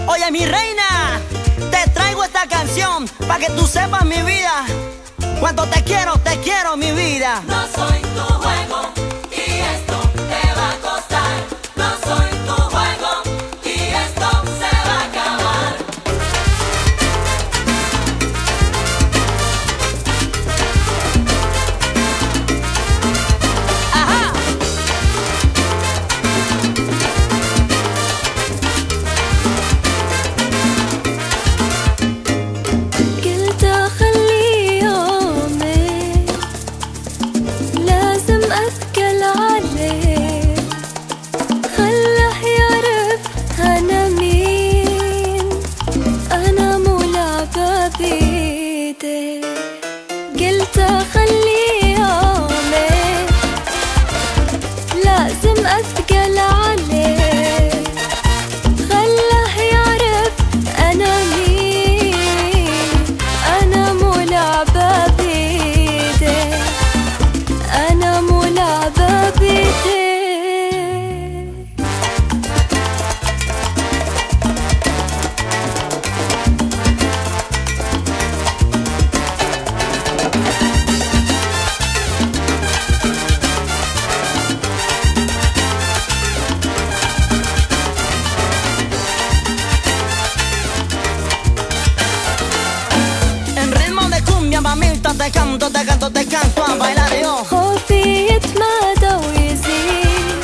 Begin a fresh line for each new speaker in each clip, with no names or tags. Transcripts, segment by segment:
Oye, mi reina, te traigo esta canción para que tú sepas, mi vida, cuánto te quiero, mi vida.
No soy tu juego y esto te va a costar. No soy tu juego y esto se va a acabar.
Ajá.
قلت اخلي يومي لازم اثقل عليه، خله يعرف انا مين، انا مو لعبة بيدي. قلت اخلي يومي لازم اثقل عليه، خله يعرف انا مين، انا مو لعبة بيدي، انا مو لعبة بيدي.
En ritmo de cumbia, mamita, te canto a bailar yo.
خوفي يتمادى ويزيد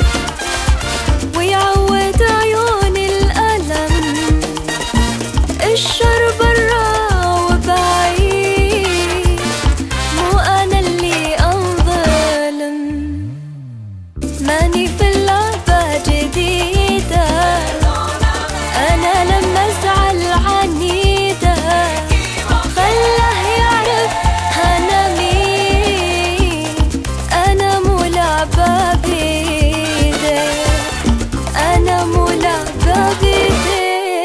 ويعود عيوني الألم، الشر برا وبعيد، مو أنا اللي أنظلم، ماني في اللعبة جديدة، أنا لما أزعل عنيدة، خله يعرف أنا مين، أنا مو لعبة بيدي، أنا مو لعبة بيدي.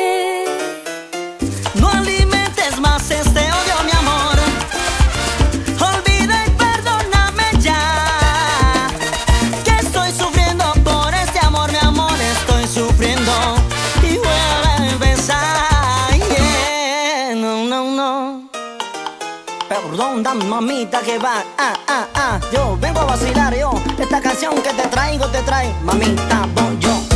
No alimentes más este odio, mi amor. Olvida y perdóname ya, que estoy sufriendo por este amor, mi amor, estoy sufriendo y vuelve a empezar. Yeah, no, no, no. Perdón, dame, mamita, que va. Yo vengo a vacilar, yo. Esta canción que te traigo, mamita, voy yo.